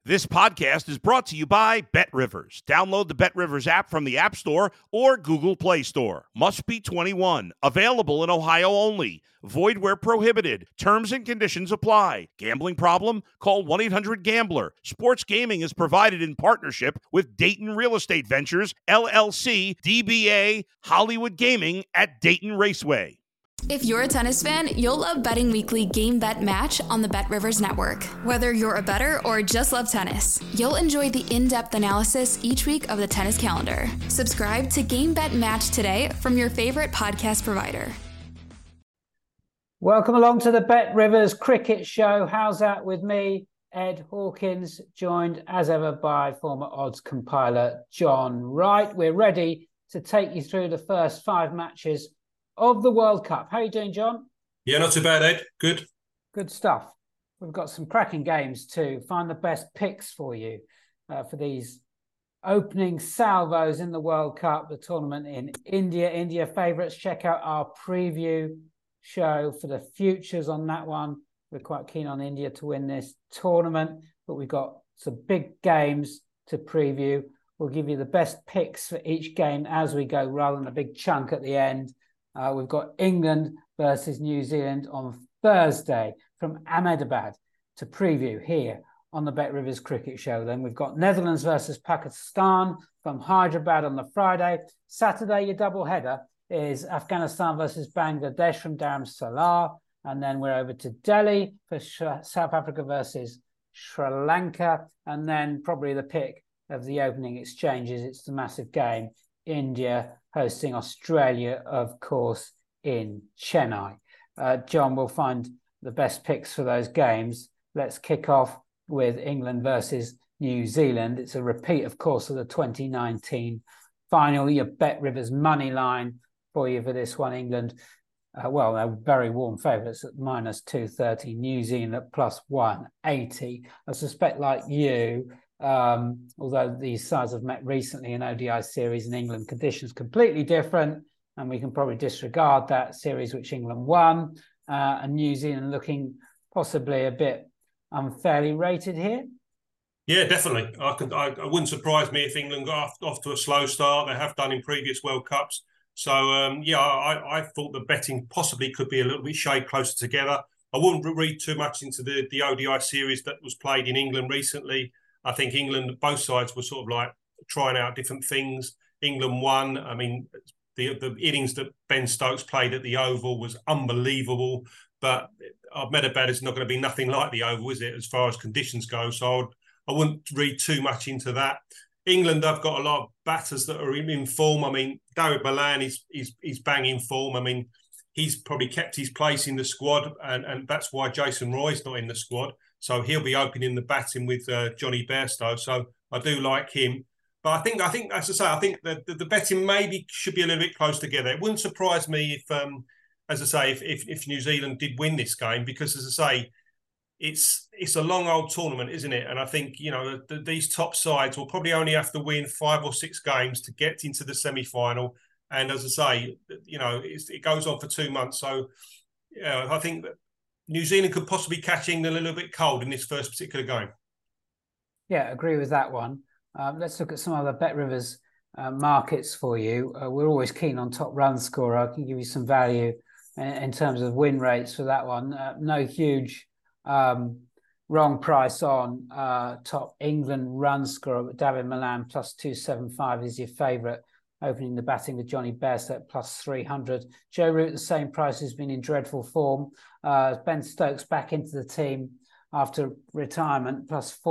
This podcast is brought to you by BetRivers. Download the BetRivers app from the App Store or Google Play Store. Must be 21. Available in Ohio only. Void where prohibited. Terms and conditions apply. Gambling problem? Call 1-800-GAMBLER. Sports gaming is provided in partnership with Dayton Real Estate Ventures, LLC, DBA, Hollywood Gaming at Dayton Raceway. If you're a tennis fan, you'll love Betting Weekly Game Bet Match on the BetRivers Network. Whether you're a bettor or just love tennis, you'll enjoy the in-depth analysis each week of the tennis calendar. Subscribe to Game Bet Match today from your favorite podcast provider. Welcome along to the BetRivers Cricket Show. How's that with me, Ed Hawkins, joined as ever by former odds compiler John Wright. We're ready to take you through the first 5 matches of the World Cup. How are you doing, John? Yeah, not too bad, Ed. Good. Good stuff. We've got some cracking games to find the best picks for you for these opening salvos in the World Cup, the tournament in India. India favourites. Check out our preview show for the futures on that one. We're quite keen on India to win this tournament, but we've got some big games to preview. We'll give you the best picks for each game as we go, rather than a big chunk at the end. We've got England versus New Zealand on Thursday from Ahmedabad to preview here on the BetRivers Cricket Show. Then we've got Netherlands versus Pakistan from Hyderabad on the Friday. Saturday, your doubleheader is Afghanistan versus Bangladesh from Dharamsala. And then we're over to Delhi for South Africa versus Sri Lanka. And then probably the pick of the opening exchanges. It's the massive game, India hosting Australia, of course, in Chennai. John will find the best picks for those games. Let's kick off with England versus New Zealand. It's a repeat, of course, of the 2019 final. Your BetRivers money line for you for this one. England, they're very warm favourites at -230. New Zealand at +180. I suspect, like you, although these sides have met recently in ODI series in England, conditions completely different, and we can probably disregard that series which England won, and New Zealand looking possibly a bit unfairly rated here. Yeah, definitely. I wouldn't surprise me if England got off to a slow start. They have done in previous World Cups. So, I thought the betting possibly could be a little bit shade closer together. I wouldn't read too much into the ODI series that was played in England recently. I think England, both sides were sort of like trying out different things. England won. I mean, the innings that Ben Stokes played at the Oval was unbelievable. But Ahmedabad is not going to be nothing like the Oval, is it, as far as conditions go? So I wouldn't read too much into that. England, I've got a lot of batters that are in form. I mean, David Malan is banging form. I mean, he's probably kept his place in the squad, and that's why Jason Roy's not in the squad. So he'll be opening the batting with Johnny Bairstow. So I do like him. But I think, as I say, I think the betting maybe should be a little bit close together. It wouldn't surprise me if, as I say, if New Zealand did win this game, because, as I say, it's a long old tournament, isn't it? And I think, these top sides will probably only have to win 5 or 6 games to get into the semi-final. And as I say, it goes on for 2 months. So I think that New Zealand could possibly catch England a little bit cold in this first particular game. Yeah, agree with that one. Let's look at some other BetRivers markets for you. We're always keen on top run scorer. I can give you some value in terms of win rates for that one. No huge wrong price on top England run scorer, but David Malan +275 is your favourite, opening the batting with Johnny Bairstow at +300. Joe Root, the same price, has been in dreadful form. Ben Stokes back into the team after retirement,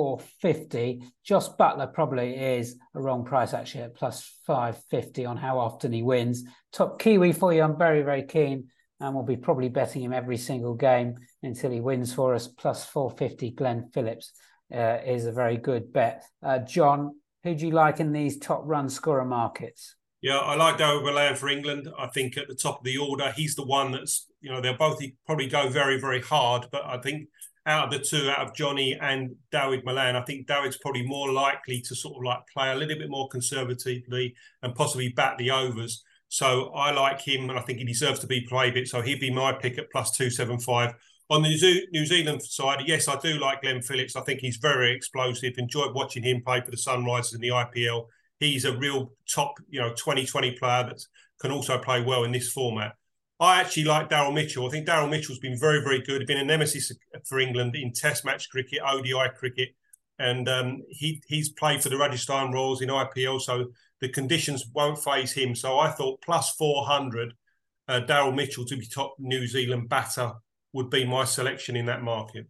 +450. Joss Buttler probably is a wrong price, actually, at +550 on how often he wins. Top Kiwi for you, I'm very, very keen, and we'll be probably betting him every single game until he wins for us. +450, Glenn Phillips is a very good bet. John, who do you like in these top run scorer markets? Yeah, I like David Malan for England. I think at the top of the order, he's the one that's, they'll both probably go very, very hard. But I think out of the two, out of Johnny and David Malan, I think David's probably more likely to sort of like play a little bit more conservatively and possibly bat the overs. So I like him, and I think he deserves to be played. So he'd be my pick at +275. On the New Zealand side, yes, I do like Glenn Phillips. I think he's very explosive. Enjoyed watching him play for the Sunrisers in the IPL. He's a real top, 2020 player that can also play well in this format. I actually like Daryl Mitchell. I think Daryl Mitchell's been very, very good. He's been a nemesis for England in Test match cricket, ODI cricket, and he's played for the Rajasthan Royals in IPL, so the conditions won't faze him. So I thought plus 400, Daryl Mitchell to be top New Zealand batter would be my selection in that market.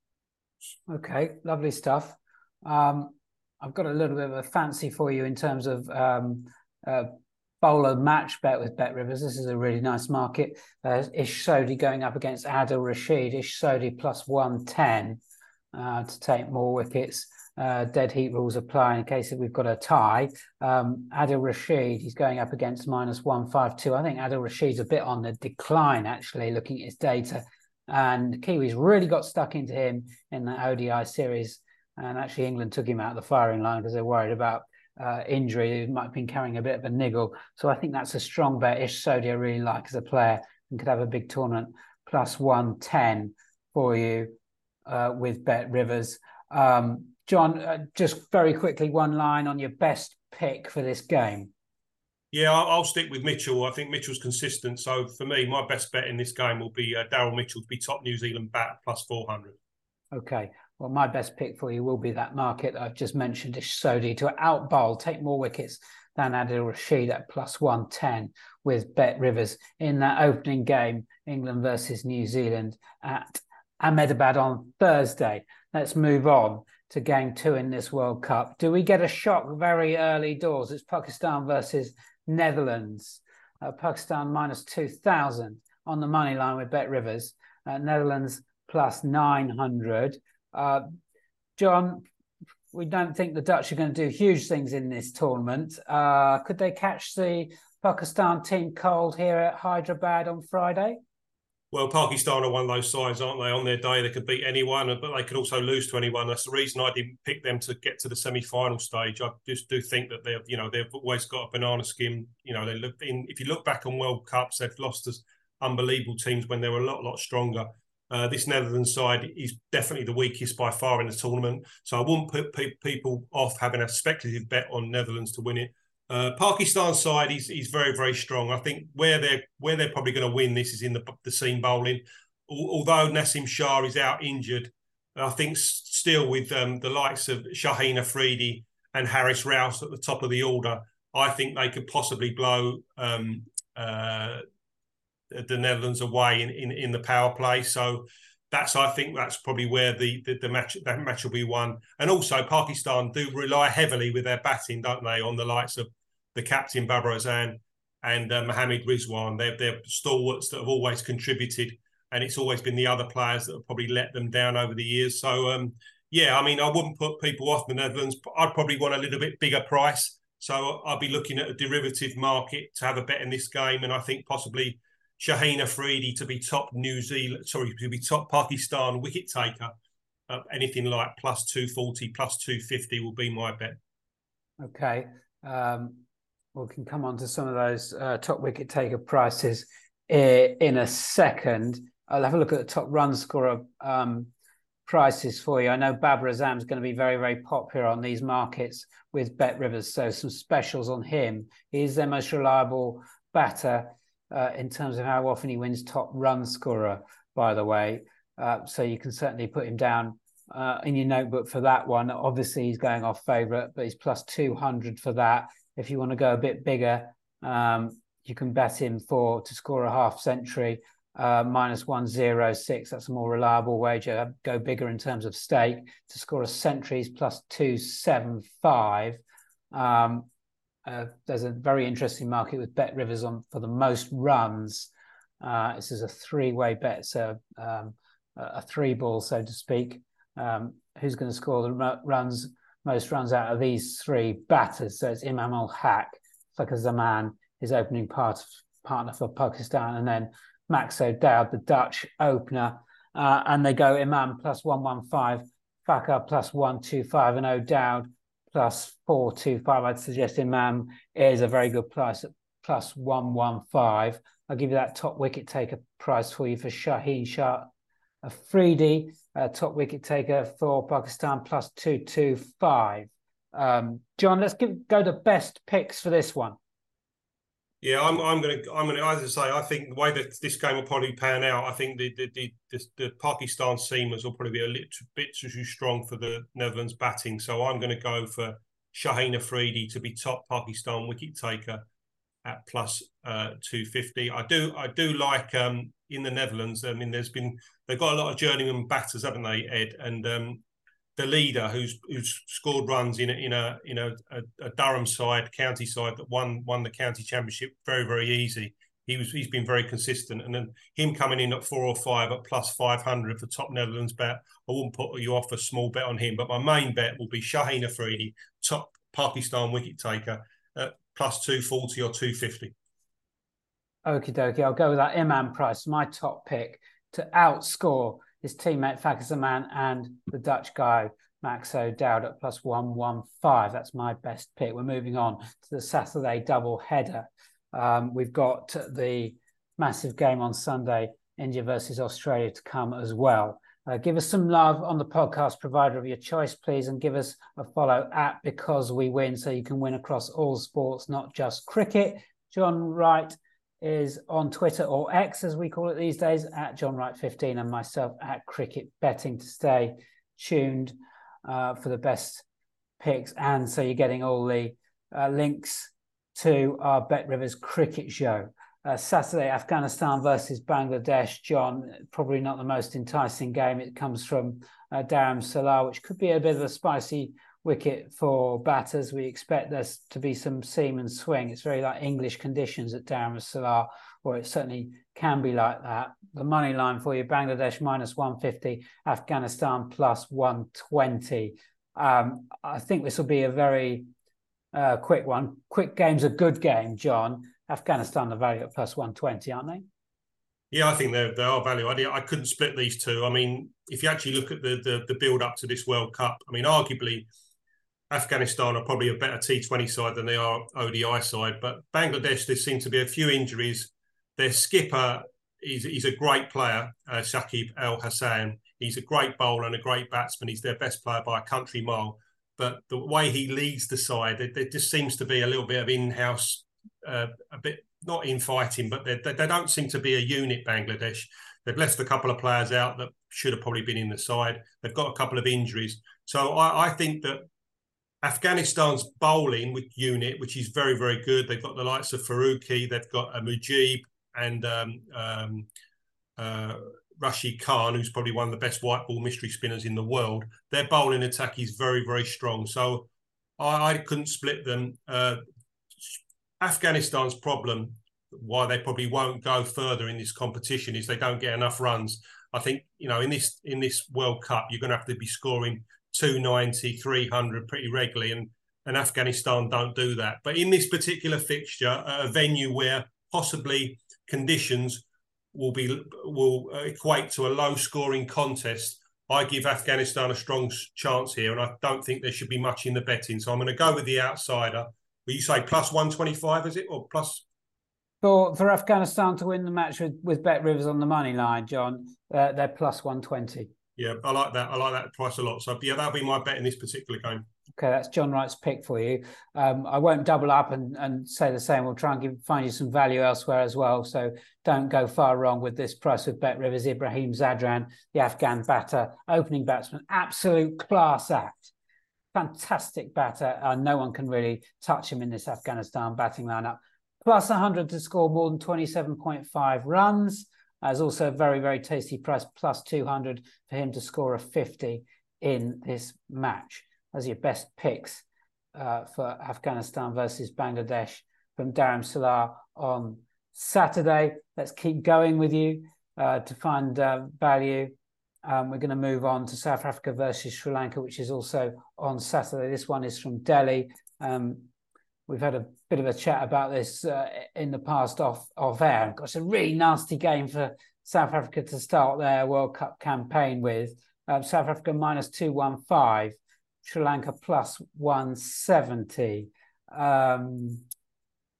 Okay, lovely stuff. I've got a little bit of a fancy for you in terms of bowler match bet with Bet Rivers. This is a really nice market. Ish Sodhi going up against Adil Rashid. Ish Sodhi plus 110 to take more wickets. Dead heat rules apply in case that we've got a tie. Adil Rashid, he's going up against minus 152. I think Adil Rashid's a bit on the decline, actually, looking at his data. And Kiwis really got stuck into him in the ODI series. And actually, England took him out of the firing line because they're worried about injury. He might have been carrying a bit of a niggle. So I think that's a strong bet. Ish Sodhi I really like as a player and could have a big tournament. Plus 110 for you with Bet Rivers. John, just very quickly, one line on your best pick for this game. Yeah, I'll stick with Mitchell. I think Mitchell's consistent. So for me, my best bet in this game will be Daryl Mitchell to be top New Zealand bat plus 400. Okay. Well, my best pick for you will be that market I've just mentioned, Ish Sodhi, to out-bowl, take more wickets than Adil Rashid at plus 110 with Bet Rivers in that opening game, England versus New Zealand at Ahmedabad on Thursday. Let's move on to game 2 in this World Cup. Do we get a shock very early doors? It's Pakistan versus Netherlands. Pakistan minus 2,000 on the money line with Bet Rivers. Netherlands plus 900. John, we don't think the Dutch are going to do huge things in this tournament. Could they catch the Pakistan team cold here at Hyderabad on Friday? Well, Pakistan are one of those sides, aren't they? On their day, they could beat anyone, but they could also lose to anyone. That's the reason I didn't pick them to get to the semi-final stage. I just do think that they've always got a banana skin. If you look back on World Cups, they've lost to unbelievable teams when they were a lot stronger. This Netherlands side is definitely the weakest by far in the tournament. So I wouldn't put people off having a speculative bet on Netherlands to win it. Pakistan side is very, very strong. I think where they're probably going to win this is in the seam bowling. Although Nasim Shah is out injured, I think still with the likes of Shaheen Afridi and Haris Raus at the top of the order, I think they could possibly blow the Netherlands away in the power play. So I think that's probably where that match will be won. And also Pakistan do rely heavily with their batting, don't they, on the likes of the captain Babar Azam and Mohammad Rizwan. They're stalwarts that have always contributed, and it's always been the other players that have probably let them down over the years. So I wouldn't put people off the Netherlands, but I'd probably want a little bit bigger price. So I'll be looking at a derivative market to have a bet in this game, and I think possibly Shaheen Afridi to be top Pakistan wicket taker. Anything like plus 240, plus 250 will be my bet. Okay. We can come on to some of those top wicket taker prices in a second. I'll have a look at the top run scorer prices for you. I know Babar Azam is going to be very, very popular on these markets with Bet Rivers, so some specials on him. He's their most reliable batter in terms of how often he wins top run scorer, by the way. So you can certainly put him down in your notebook for that one. Obviously, he's going off favourite, but he's plus 200 for that. If you want to go a bit bigger, you can bet him to score a half century, minus 106. That's a more reliable wager. Go bigger in terms of stake. To score a century is plus 275. There's a very interesting market with Bet Rivers for the most runs. This is a three-way bet, so a three ball, so to speak. Who's going to score the most runs out of these three batters? So it's Imam Ul-Haq, Fakhar Zaman, his opening partner for Pakistan, and then Max O'Dowd, the Dutch opener. And they go Imam plus 115, Fakhar plus 125, and O'Dowd plus 425. I'd suggest Imam is a very good price at plus 115. I'll give you that top wicket taker price for you for Shaheen Shah Afridi, top wicket taker for Pakistan, plus 225. John, let's go to best picks for this one. Yeah, I'm gonna. As I say, I think the way that this game will probably pan out, I think the Pakistan seamers will probably be a little bit too strong for the Netherlands batting. So I'm going to go for Shaheen Afridi to be top Pakistan wicket taker at plus 250. I do like in the Netherlands. I mean, they've got a lot of journeyman batters, haven't they, Ed? And the leader who's scored runs in a Durham side, county side that won the county championship very, very easy. He's been very consistent, and then him coming in at 4 or 5 at plus 500 for top Netherlands bet. I wouldn't put you off a small bet on him, but my main bet will be Shaheen Afridi, top Pakistan wicket taker at plus 240 or 250. Okie dokie, I'll go with that Imran price, my top pick to outscore his teammate Fakhar Zaman and the Dutch guy Max O'Dowd at plus 115. That's my best pick. We're moving on to the Saturday double header. We've got the massive game on Sunday, India versus Australia, to come as well. Give us some love on the podcast provider of your choice, please, and give us a follow at Because We Win, so you can win across all sports, not just cricket. John Wright is on Twitter, or X as we call it these days, at John Wright 15, and myself at Cricket Betting, to stay tuned for the best picks. And so you're getting all the links to our Bet Rivers cricket show. Saturday, Afghanistan versus Bangladesh. John, probably not the most enticing game. It comes from Dharam Salah, which could be a bit of a spicy wicket for batters. We expect there to be some seam and swing. It's very like English conditions at Dharam Salah, or it certainly can be like that. The money line for you, Bangladesh minus 150, Afghanistan plus 120. I think this will be a very quick one. Quick game's a good game, John. Afghanistan are value at plus 120, aren't they? Yeah, I think they are value. I couldn't split these two. I mean, if you actually look at the build up to this World Cup, I mean, arguably Afghanistan are probably a better T20 side than they are ODI side. But Bangladesh, there seem to be a few injuries. Their skipper is a great player, Shakib Al Hassan. He's a great bowler and a great batsman. He's their best player by a country mile. But the way he leads the side, there just seems to be a little bit of in-house, a bit not infighting, but they don't seem to be a unit, Bangladesh. They've left a couple of players out that should have probably been in the side. They've got a couple of injuries. So I think that Afghanistan's bowling with unit, which is very, very good. They've got the likes of Faruqi, they've got Mujib and Rashid Khan, who's probably one of the best white ball mystery spinners in the world. Their bowling attack is very, very strong. So I couldn't split them. Afghanistan's problem, why they probably won't go further in this competition, is they don't get enough runs. I think, in this World Cup, you're going to have to be scoring 290, 300 pretty regularly, and Afghanistan don't do that. But in this particular fixture, a venue where possibly conditions will equate to a low-scoring contest, I give Afghanistan a strong chance here, and I don't think there should be much in the betting. So I'm going to go with the outsider. But you say plus 125, is it, or plus? For Afghanistan to win the match with Bet Rivers on the money line, John, they're plus 120. Yeah, I like that. I like that price a lot. So yeah, that'll be my bet in this particular game. Okay, that's John Wright's pick for you. I won't double up and say the same. We'll try and find you some value elsewhere as well. So don't go far wrong with this price with Bet Rivers. Ibrahim Zadran, the Afghan batter, opening batsman, absolute class act. Fantastic batter. No one can really touch him in this Afghanistan batting lineup. Plus 100 to score more than 27.5 runs. There's also a very, very tasty price, plus 200 for him to score a 50 in this match. As your best picks for Afghanistan versus Bangladesh from Dharam Salah on Saturday. Let's keep going with you to find value. We're going to move on to South Africa versus Sri Lanka, which is also on Saturday. This one is from Delhi. We've had a bit of a chat about this in the past off air. It's a really nasty game for South Africa to start their World Cup campaign with. South Africa minus 215, Sri Lanka plus 170.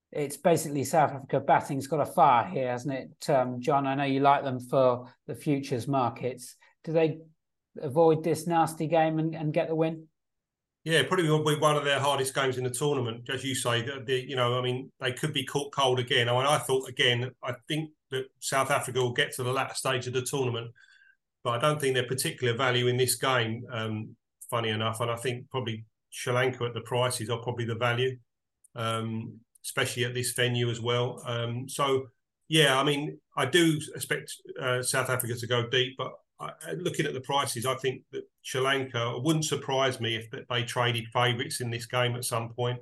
it's basically South Africa batting's got a fire here, hasn't it, John? I know you like them for the futures markets. Do they avoid this nasty game and get the win? Yeah, probably will be one of their hardest games in the tournament, as you say. They could be caught cold again. I think that South Africa will get to the latter stage of the tournament, but I don't think they're particular value in this game, funny enough. And I think probably Sri Lanka at the prices are probably the value, especially at this venue as well. I do expect South Africa to go deep, but looking at the prices, I think that Sri Lanka, it wouldn't surprise me if they traded favourites in this game at some point.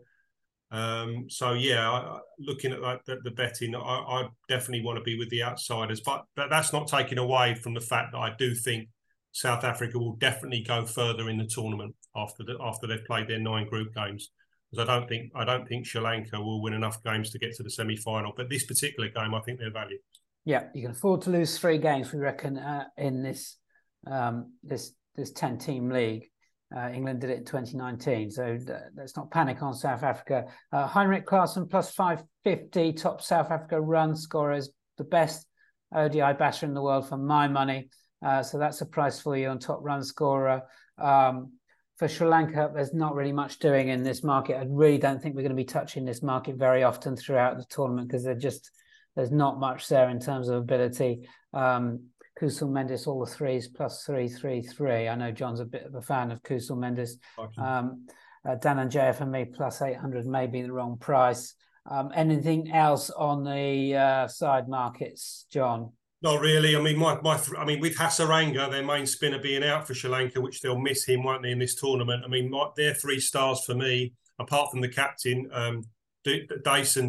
Looking at the betting, I definitely want to be with the outsiders, but that's not taking away from the fact that I do think South Africa will definitely go further in the tournament after they've played their 9 group games. Because I don't think Sri Lanka will win enough games to get to the semi-final. But this particular game, I think they're value. Yeah, you can afford to lose 3 games, we reckon, in this 10-team league. England did it in 2019, so let's not panic on South Africa. Heinrich Klaasen plus 550, top South Africa run scorers, the best ODI batter in the world for my money. So that's a price for you on top run scorer. For Sri Lanka, there's not really much doing in this market. I really don't think we're going to be touching this market very often throughout the tournament because there's not much there in terms of ability. Kusal Mendes, all the threes, plus 333. I know John's a bit of a fan of Kusal Mendes. Dhananjaya for me, plus 800, may be the wrong price. Anything else on the side markets, John? Not really. I mean, with Hasaranga, their main spinner being out for Sri Lanka, which they'll miss him, won't they, in this tournament? I mean, they're 3 stars for me, apart from the captain, Dyson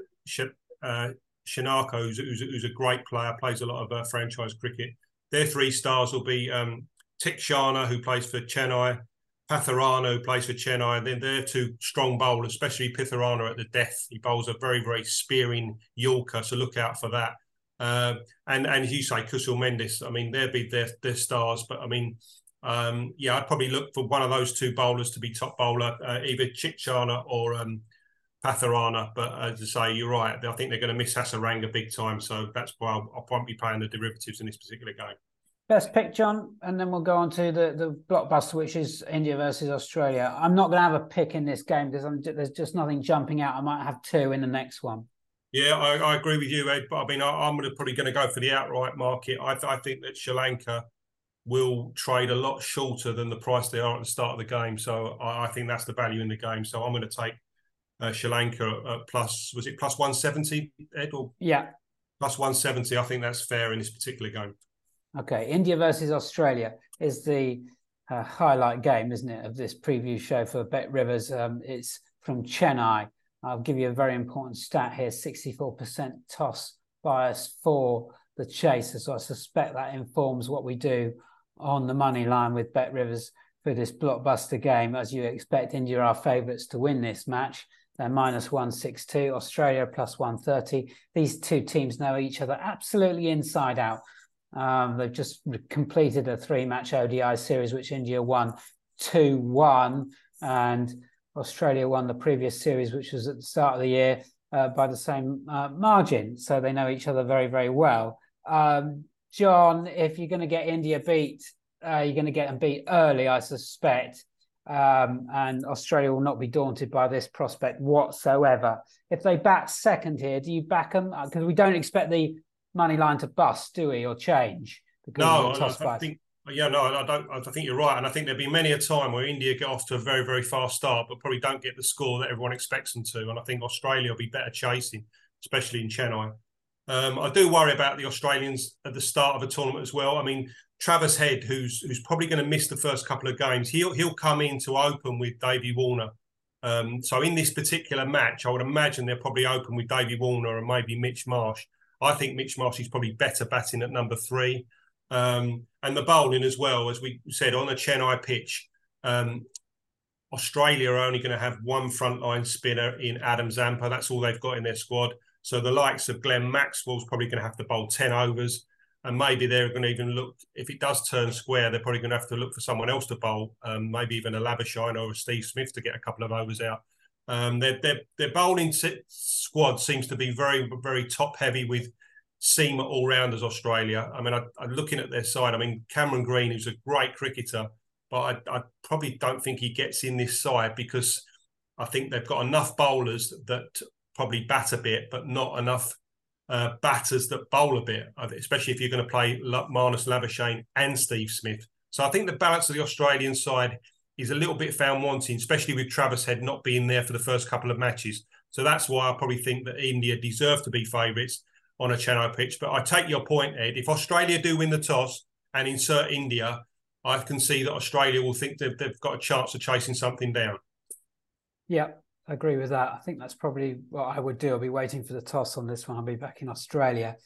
Shinako, who's a great player, plays a lot of franchise cricket. Their 3 stars will be Theekshana, who plays for Chennai, Patharana, who plays for Chennai. Then they're 2 strong bowlers, especially Patharana at the death. He bowls a very, very spearing Yorker, so look out for that. And as you say, Kusal Mendes, I mean, they'll be their stars. But I mean, I'd probably look for one of those 2 bowlers to be top bowler, either Theekshana or Patharana. But as I say, you're right. I think they're going to miss Hasaranga big time. So that's why I'll probably be playing the derivatives in this particular game. Best pick, John, and then we'll go on to the blockbuster, which is India versus Australia. I'm not going to have a pick in this game because there's just nothing jumping out. I might have 2 in the next one. Yeah, I agree with you, Ed. But I mean, I'm probably going to go for the outright market. I think that Sri Lanka will trade a lot shorter than the price they are at the start of the game. So I think that's the value in the game. So I'm going to take Sri Lanka at plus 170, Ed? Yeah. Plus 170. I think that's fair in this particular game. Okay, India versus Australia is the highlight game, isn't it, of this preview show for Bet Rivers. It's from Chennai. I'll give you a very important stat here, 64% toss bias for the Chaser. So I suspect that informs what we do on the money line with Bet Rivers for this blockbuster game. As you expect, India are favourites to win this match. They're minus 162, Australia plus 130. These 2 teams know each other absolutely inside out. They've just completed a 3-match ODI series, which India won 2-1, and Australia won the previous series, which was at the start of the year, by the same margin. So they know each other very, very well. John, if you're going to get India beat, you're going to get them beat early, I suspect. And Australia will not be daunted by this prospect whatsoever. If they bat second here, do you back them? Because we don't expect the money line to bust, do we, or change? No, I think you're right. And I think there'll be many a time where India get off to a very, very fast start, but probably don't get the score that everyone expects them to. And I think Australia will be better chasing, especially in Chennai. I do worry about the Australians at the start of a tournament as well. I mean, Travis Head, who's probably going to miss the first couple of games, he'll come in to open with Davey Warner. So in this particular match, I would imagine they'll probably open with Davey Warner and maybe Mitch Marsh. I think Mitch Marsh is probably better batting at number 3. And the bowling as well, as we said, on a Chennai pitch, Australia are only going to have 1 frontline spinner in Adam Zampa. That's all they've got in their squad. So the likes of Glenn Maxwell's probably going to have to bowl 10 overs. And maybe they're going to even look, if it does turn square, they're probably going to have to look for someone else to bowl, maybe even a Labuschagne or a Steve Smith to get a couple of overs out. Their bowling squad seems to be very, very top heavy with seam all rounders. Australia. I mean, I'm looking at their side. I mean, Cameron Green, who's a great cricketer, but I probably don't think he gets in this side because I think they've got enough bowlers that probably bat a bit, but not enough batters that bowl a bit, especially if you're going to play Marnus Labuschagne and Steve Smith. So I think the balance of the Australian side is a little bit found wanting, especially with Travis Head not being there for the first couple of matches. So that's why I probably think that India deserve to be favourites on a Chennai pitch. But I take your point, Ed. If Australia do win the toss and insert India, I can see that Australia will think they've got a chance of chasing something down. Yeah, I agree with that. I think that's probably what I would do. I'll be waiting for the toss on this one. I'll be back in Australia.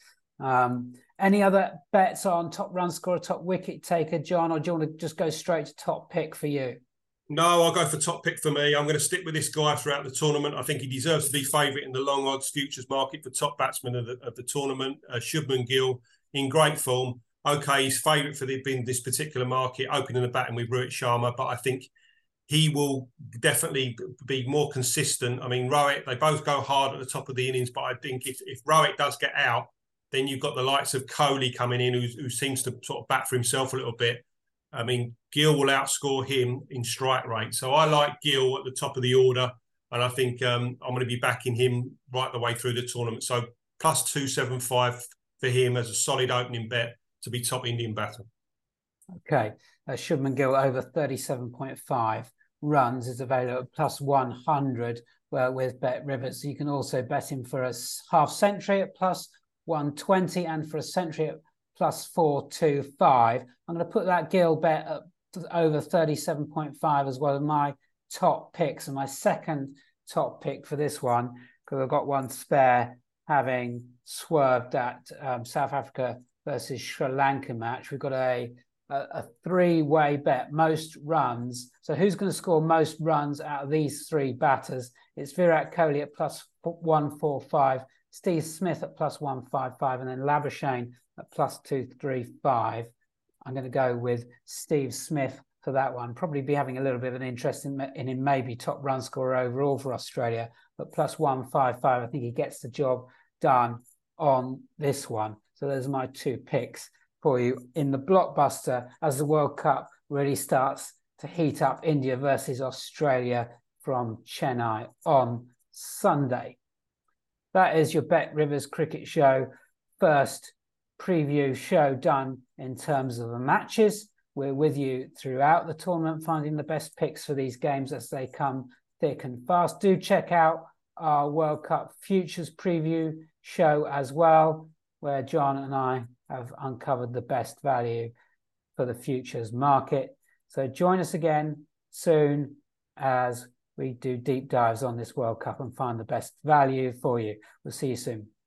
Any other bets on top run scorer, top wicket taker, John, or do you want to just go straight to top pick for you? No, I'll go for top pick for me. I'm going to stick with this guy throughout the tournament. I think he deserves to be favourite in the long odds futures market for top batsman of the tournament. Shubman Gill in great form. Okay, he's favourite for this particular market, opening the batting with Rohit Sharma, but I think he will definitely be more consistent. I mean, Rohit, they both go hard at the top of the innings, but I think if Rohit does get out, then you've got the likes of Kohli coming in, who seems to sort of bat for himself a little bit. I mean, Gill will outscore him in strike rate. So I like Gill at the top of the order, and I think I'm going to be backing him right the way through the tournament. So plus 275 for him as a solid opening bet to be top Indian batter. Okay, Shubman Gill over 37.5 runs is available at plus 100 with Bet Rivers. You can also bet him for a half century at plus 120 and for a century at plus 425. I'm going to put that Gill bet at over 37.5 as well as my top picks. And my second top pick for this one, because I've got one spare, having swerved at South Africa versus Sri Lanka match. We've got a three-way bet, most runs. So who's going to score most runs out of these three batters? It's Virat Kohli at plus 145, Steve Smith at plus 155, and then Labuschagne at plus 235. I'm going to go with Steve Smith for that one. Probably be having a little bit of an interest in him, maybe top run scorer overall for Australia, but plus 155. I think he gets the job done on this one. So those are my two picks for you in the blockbuster as the World Cup really starts to heat up. India versus Australia from Chennai on Sunday. That is your Bet Rivers Cricket Show first preview show done in terms of the matches. We're with you throughout the tournament, finding the best picks for these games as they come thick and fast. Do check out our World Cup Futures preview show as well, where John and I have uncovered the best value for the futures market. So join us again soon as we do deep dives on this World Cup and find the best value for you. We'll see you soon.